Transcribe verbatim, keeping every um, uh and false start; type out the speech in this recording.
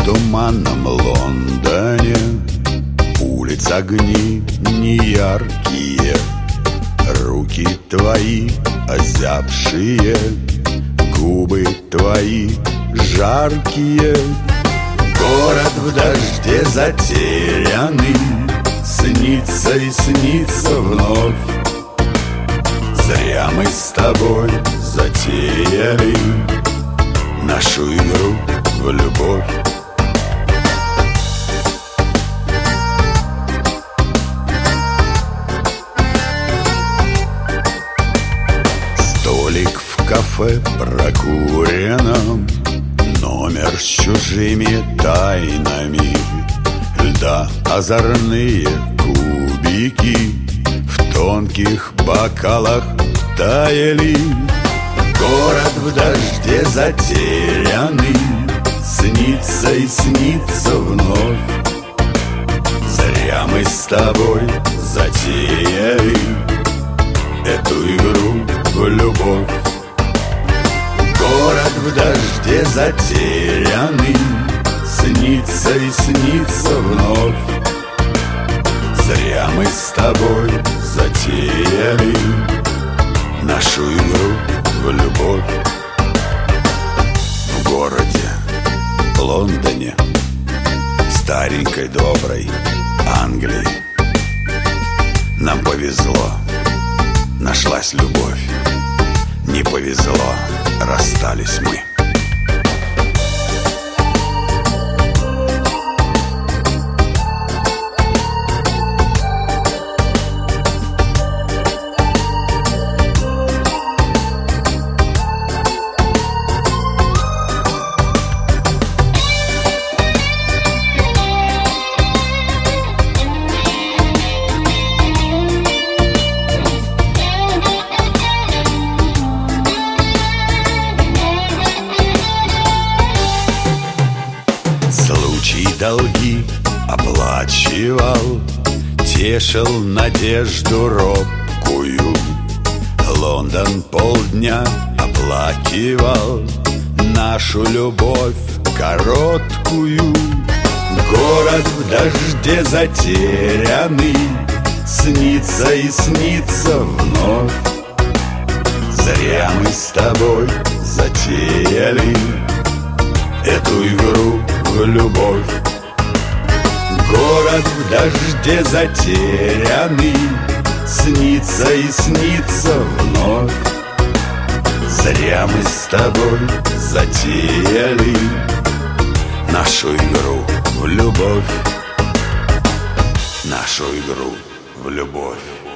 туманном Лондоне улиц огни неяркие, руки твои озябшие, губы твои жаркие. Город в дожде затерянный снится и снится вновь. Зря мы с тобой затеяли нашу игру в любовь. Столик в кафе прокуренном, номер с чужими тайнами, льда озорные кубики в тонких бокалах таяли. Город в дожде затерянный снится и снится вновь. Зря мы с тобой затеяли эту игру в любовь. Город в дожде затерянный снится и снится вновь. Зря мы с тобой затеяли нашу игру в любовь. В городе Лондоне, старенькой доброй Англии, нам повезло, нашлась любовь. Не повезло, расстались мы. Долги оплачивал, тешил надежду робкую. Лондон полдня оплакивал нашу любовь короткую. Город в дожде затерянный снится и снится вновь. Зря мы с тобой затеяли эту игру в любовь. Город в дожде затерянный снится и снится вновь. Зря мы с тобой затеяли нашу игру в любовь. Нашу игру в любовь.